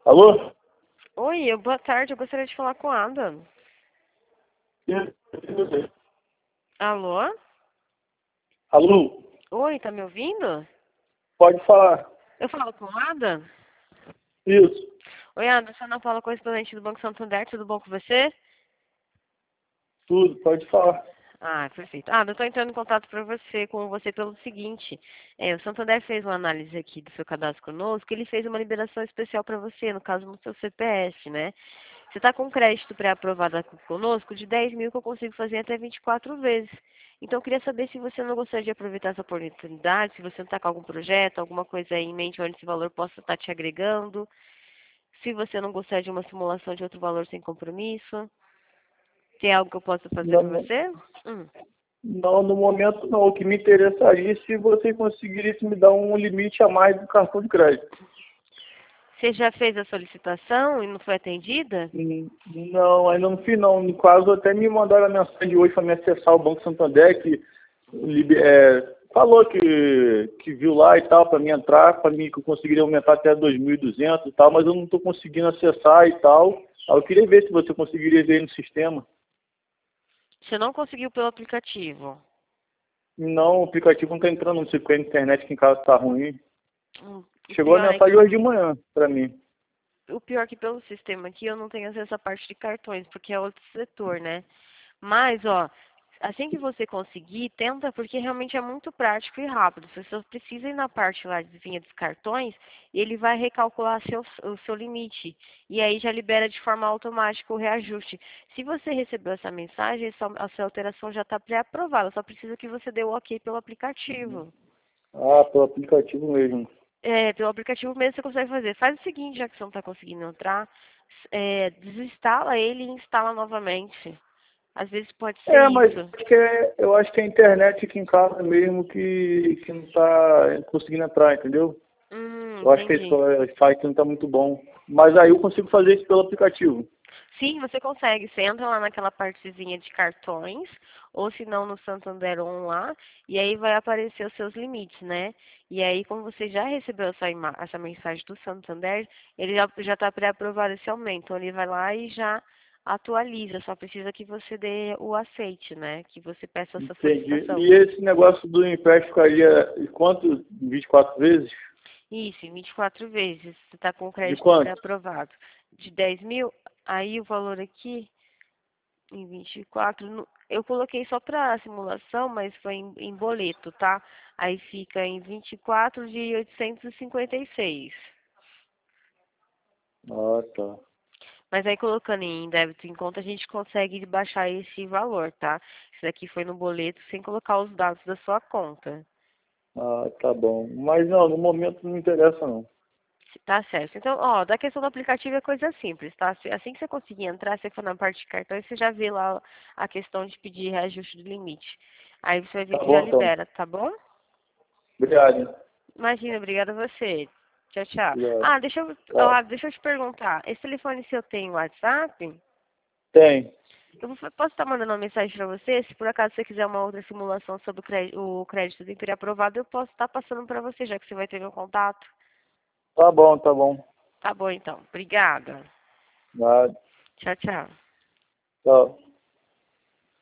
Alô? Oi, boa tarde. Eu gostaria de falar com a Ada. Alô? Alô? Oi, tá me ouvindo? Pode falar. Eu falo com a Ada? Isso. Oi, Ada, sou a Ana Paula, correspondente do Banco Santander. Tudo bom com você? Tudo, pode falar. Ah, perfeito. Ada, eu estou entrando em contato com você pelo seguinte. O Santander fez uma análise aqui do seu cadastro conosco. Ele fez uma liberação especial para você, no caso no seu CPF, né? Você está com crédito pré-aprovado aqui conosco de 10 mil que eu consigo fazer até 24 vezes. Então, eu queria saber se você não gostaria de aproveitar essa oportunidade, se você não está com algum projeto, alguma coisa aí em mente onde esse valor possa estar te agregando. Se você não gostaria de uma simulação de outro valor sem compromisso. Tem algo que eu possa fazer Não, por você? não, no momento não. O que me interessaria é se você conseguisse me dar um limite a mais do cartão de crédito. Você já fez a solicitação e não foi atendida? Não, ainda não fiz não. No caso, até me mandaram a mensagem hoje para me acessar o Banco Santander, que falou que viu lá e tal, para mim entrar, para mim que eu conseguiria aumentar até 2.200 e tal, mas eu não estou conseguindo acessar e tal. Aí eu queria ver se você conseguiria ver no sistema. Você não conseguiu pelo aplicativo? Não, o aplicativo não está entrando, não sei porque a internet aqui em casa está ruim. O Chegou a pior é mensagem hoje de manhã para mim. o pior é que pelo sistema aqui eu não tenho acesso à parte de cartões, porque é outro setor, né? Mas, ó, assim que você conseguir, tenta, porque realmente é muito prático e rápido. Você só precisa ir na parte lá de vinha dos cartões e ele vai recalcular o seu limite. E aí já libera de forma automática o reajuste. Se você recebeu essa mensagem, a sua alteração já está pré-aprovada. Só precisa que você dê o ok pelo aplicativo. Ah, pelo aplicativo mesmo. Pelo aplicativo mesmo você consegue fazer. Faz o seguinte, já que você não está conseguindo entrar, desinstala ele e instala novamente. Às vezes pode ser Mas isso. eu acho que é a internet aqui em casa mesmo que não está conseguindo entrar, entendeu? Eu acho que esse Entendi. site não está muito bom. Mas aí eu consigo fazer isso pelo aplicativo. Sim, você consegue. Você entra lá naquela partezinha de cartões, ou se não no Santander On lá, e aí vai aparecer os seus limites, né? E aí, como você já recebeu essa mensagem do Santander, ele já está pré-aprovado esse aumento. Então, ele vai lá e já atualiza. Só precisa que você dê o aceite, né? Que você peça essa Entendi. solicitação. E esse negócio do empréstimo ficaria em quanto? 24 vezes? Isso, em 24 vezes. Você está com o De crédito quanto? pré-aprovado de 10 mil, aí o valor aqui em 24, eu coloquei só para simulação, mas foi em boleto, tá? Aí fica em 24 de 856. Ah, tá. Mas aí colocando em débito em conta, a gente consegue baixar esse valor, tá? Isso daqui foi no boleto sem colocar os dados da sua conta. Ah, tá bom. Mas não, no momento não me interessa não. Tá certo. Então, ó, da questão do aplicativo é coisa simples, tá? Assim que você conseguir entrar, você for na parte de cartões, você já vê lá a questão de pedir reajuste do limite. Aí você vai ver Tá que já bom, então. libera, tá bom? Obrigado. Imagina, obrigada a você. Tchau, tchau. Obrigado. Ah, Tchau. deixa eu te perguntar. Esse telefone seu tem WhatsApp? Tem. Posso estar mandando uma mensagem para você? Se por acaso você quiser uma outra simulação sobre o crédito do Império aprovado, eu posso estar passando para você, já que você vai ter meu contato. Tá bom, tá bom. Tá bom, então. Obrigada. Nada. Tchau, tchau. Tchau.